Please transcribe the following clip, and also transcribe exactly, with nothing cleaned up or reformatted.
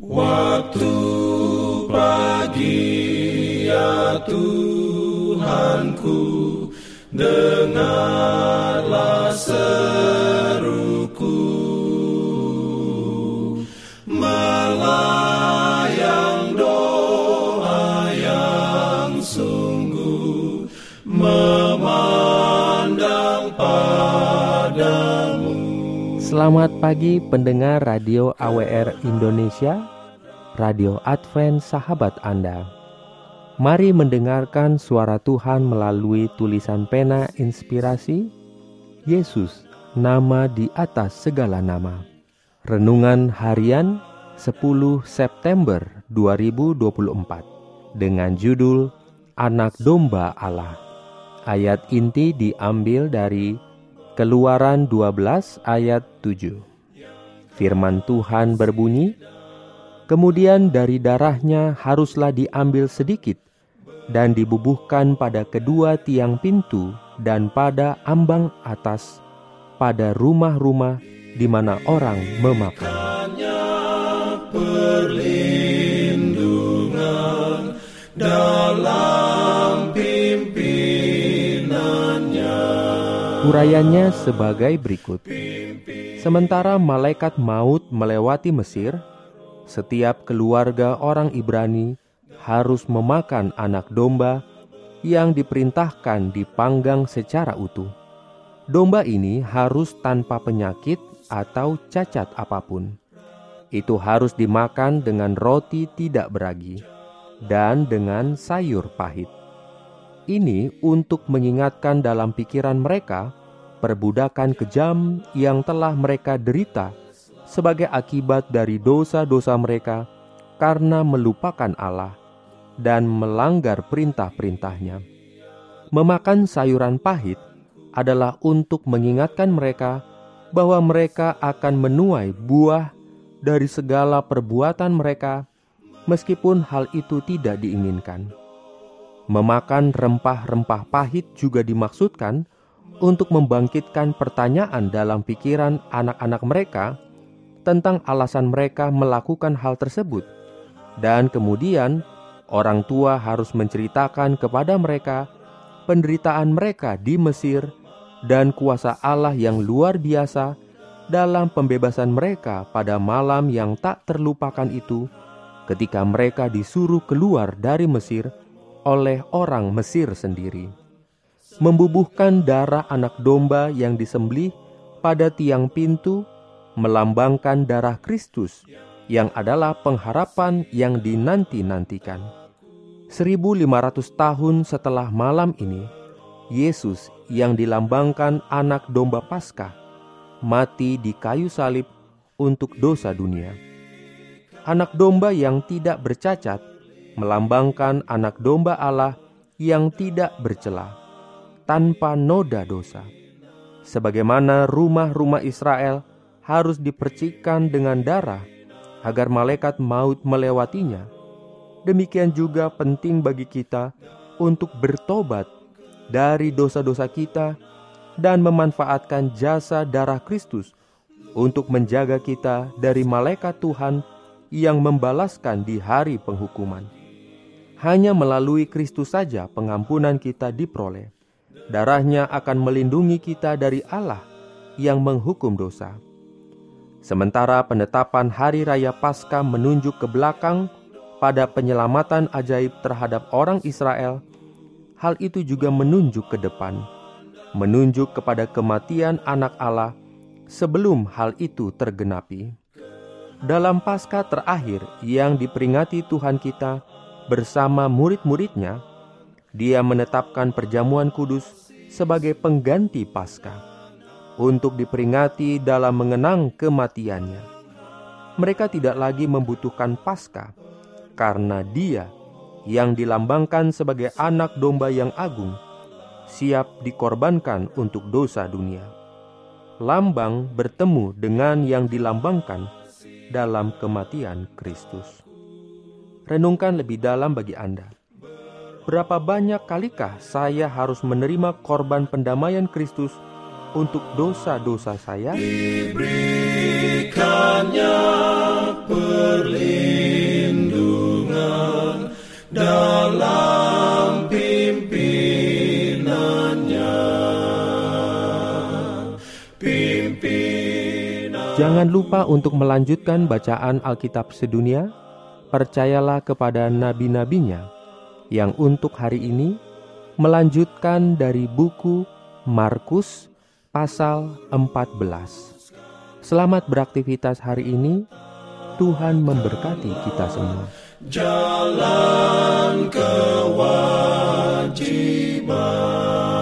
Waktu pagi ya Tuhanku, dengarlah seruku, melayang doa yang sungguh, memandang padamu. Selamat pagi pendengar Radio A W R Indonesia, Radio Advent sahabat Anda. Mari mendengarkan suara Tuhan melalui tulisan pena inspirasi, Yesus, nama di atas segala nama. Renungan harian sepuluh September dua ribu dua puluh empat dengan judul Anak Domba Allah. Ayat inti diambil dari Keluaran dua belas ayat tujuh. Firman Tuhan berbunyi, "Kemudian dari darahnya haruslah diambil sedikit dan dibubuhkan pada kedua tiang pintu dan pada ambang atas, pada rumah-rumah di mana orang memakan." Perlindungan dalam pimpinannya. Urayanya sebagai berikut. Sementara malaikat maut melewati Mesir, setiap keluarga orang Ibrani harus memakan anak domba yang diperintahkan dipanggang secara utuh. Domba ini harus tanpa penyakit atau cacat apapun. Itu harus dimakan dengan roti tidak beragi dan dengan sayur pahit. Ini untuk mengingatkan dalam pikiran mereka perbudakan kejam yang telah mereka derita sebagai akibat dari dosa-dosa mereka karena melupakan Allah dan melanggar perintah-perintahnya. Memakan sayuran pahit adalah untuk mengingatkan mereka bahwa mereka akan menuai buah dari segala perbuatan mereka, meskipun hal itu tidak diinginkan. Memakan rempah-rempah pahit juga dimaksudkan untuk membangkitkan pertanyaan dalam pikiran anak-anak mereka tentang alasan mereka melakukan hal tersebut. Dan kemudian orang tua harus menceritakan kepada mereka penderitaan mereka di Mesir dan kuasa Allah yang luar biasa dalam pembebasan mereka pada malam yang tak terlupakan itu, ketika mereka disuruh keluar dari Mesir oleh orang Mesir sendiri. Membubuhkan darah anak domba yang disembelih pada tiang pintu melambangkan darah Kristus yang adalah pengharapan yang dinanti-nantikan. seribu lima ratus tahun setelah malam ini, Yesus yang dilambangkan anak domba Paskah mati di kayu salib untuk dosa dunia. Anak domba yang tidak bercacat melambangkan anak domba Allah yang tidak bercela, tanpa noda dosa. Sebagaimana rumah-rumah Israel harus dipercikkan dengan darah agar malaikat maut melewatinya, demikian juga penting bagi kita untuk bertobat dari dosa-dosa kita dan memanfaatkan jasa darah Kristus untuk menjaga kita dari malaikat Tuhan yang membalaskan di hari penghukuman. Hanya melalui Kristus saja pengampunan kita diperoleh. Darahnya akan melindungi kita dari Allah yang menghukum dosa. Sementara penetapan hari raya Paskah menunjuk ke belakang pada penyelamatan ajaib terhadap orang Israel, hal itu juga menunjuk ke depan, menunjuk kepada kematian anak Allah sebelum hal itu tergenapi. Dalam Paskah terakhir yang diperingati Tuhan kita bersama murid-muridnya, Dia menetapkan perjamuan kudus sebagai pengganti Paskah untuk diperingati dalam mengenang kematiannya. Mereka tidak lagi membutuhkan Paskah karena Dia yang dilambangkan sebagai anak domba yang agung siap dikorbankan untuk dosa dunia. Lambang bertemu dengan yang dilambangkan dalam kematian Kristus. Renungkan lebih dalam bagi Anda. Berapa banyak kalikah saya harus menerima korban pendamaian Kristus untuk dosa-dosa saya? Diberikannya perlindungan Jangan lupa untuk melanjutkan bacaan Alkitab sedunia. Percayalah kepada nabi-nabinya yang untuk hari ini melanjutkan dari buku Markus pasal empat belas. Selamat beraktivitas hari ini. Tuhan memberkati kita semua. Jalan kewajiban.